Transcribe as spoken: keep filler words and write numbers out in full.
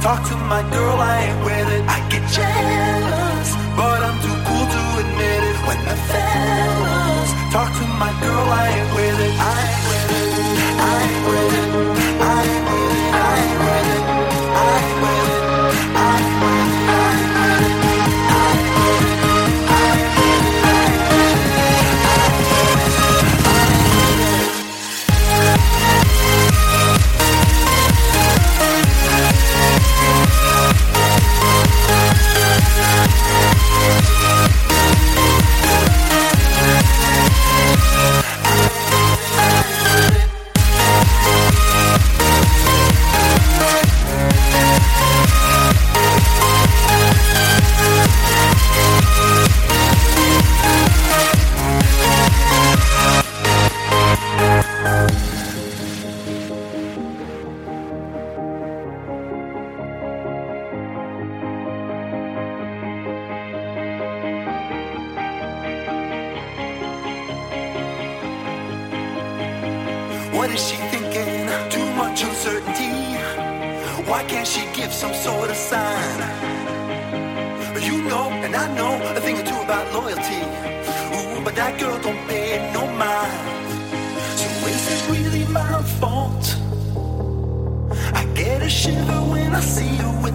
Talk to my girl, I ain't with it. I get jealous, but I'm too cool to admit it. When the fellas talk to my girl, I ain't with it. I ain't with it. I ain't with it. I ain't with it. I ain't with it. I ain't with it. I ain't with it. I ain't with it. I ain't with it. I ain't with it. I ain't with it. What is she thinking? Too much uncertainty. Why can't she give some sort of sign? You know, and I know a thing or two about loyalty. Ooh, but that girl don't pay no mind. So is it really my fault? I get a shiver when I see her with